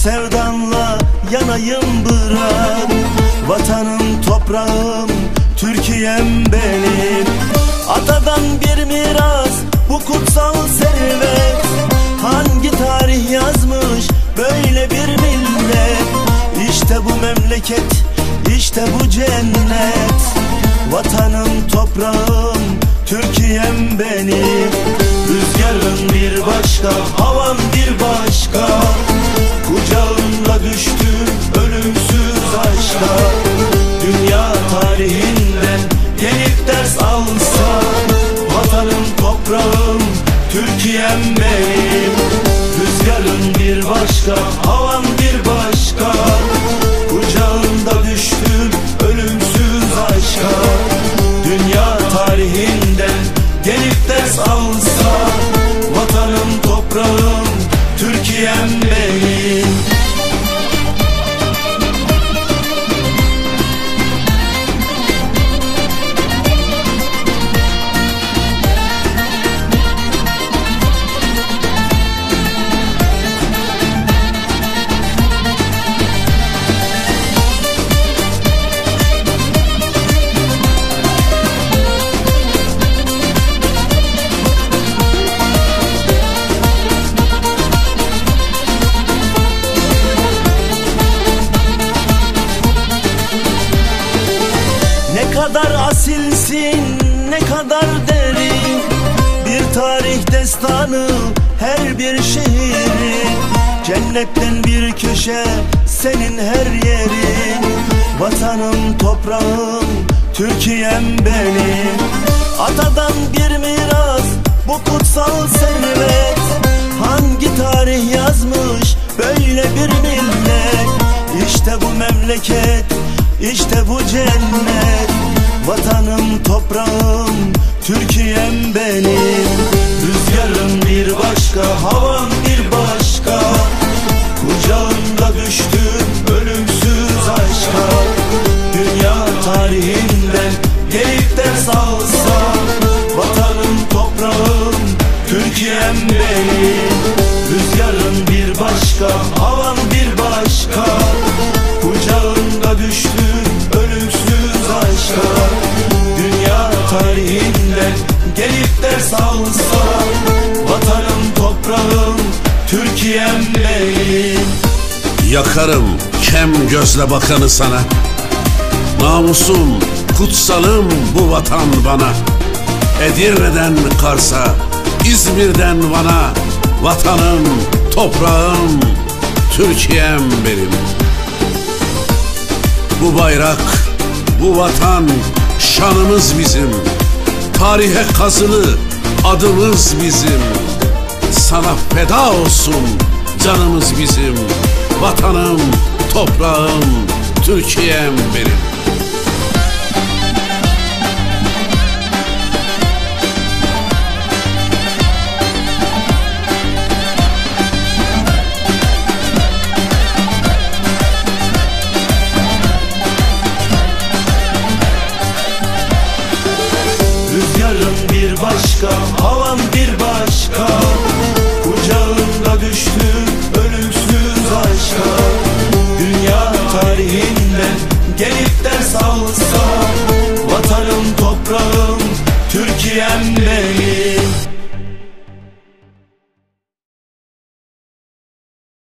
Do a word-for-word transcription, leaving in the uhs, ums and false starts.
sevdanla yanayım bırak. Vatanım, toprağım, Türkiye'm benim. Atadan bir miras bu kutsal servet. Hangi tarih yazmış böyle bir millet? İşte bu memleket, işte bu cennet. Vatanım, toprağım, Türkiye'm benim. Rüzgarın bir başka, havan bir başka. Kucağımda düştüm ölümsüz aşka. Dünya tarihinden gelip ders alsan. Vatanım, toprağım, Türkiye'm benim. Rüzgarın bir başka, havan bir başka. Kucağımda düştüm ölümsüz aşka. Dünya tarihinden gelip ders alsan. Vatanım, toprağım, Türkiye'm benim. Ne kadar asilsin, ne kadar derin. Bir tarih destanı her bir şehrin. Cennetten bir köşe senin her yerin. Vatanım, toprağım, Türkiye'm benim. Atadan bir miras bu kutsal servet. Hangi tarih yazmış böyle bir millet? İşte bu memleket, İşte bu cennet. Vatanım, toprağım, Türkiye'm benim. Rüzgarım bir başka, havan bir başka. Kucağımda düştüm ölümsüz aşka. Dünya tarihinden gelip ders alsan. Vatanım, toprağım, Türkiye'm benim. Rüzgarın bir başka, havan bir başka. Kucağımda düştüm ölümsüz aşka. Dünya tarihinden gelip ders alsan. Vatanım, toprağım, Türkiye'm benim. Yakarım kem gözle bakanı sana. Namusum, kutsalım bu vatan bana. Edirne'den Kars'a, İzmir'den Van'a. Vatanım, toprağım, Türkiye'm benim. Bu bayrak, bu vatan, şanımız bizim. Tarihe kazılı adımız bizim. Sana feda olsun canımız bizim. Vatanım, toprağım, Türkiye'm benim. Rüzgarın bir başka, havan bir başka. Kucağımda düştüm ölümsüz aşka. Dünya tarihinden gelip ders alsan. Vatanım, toprağım, Türkiye'm benim.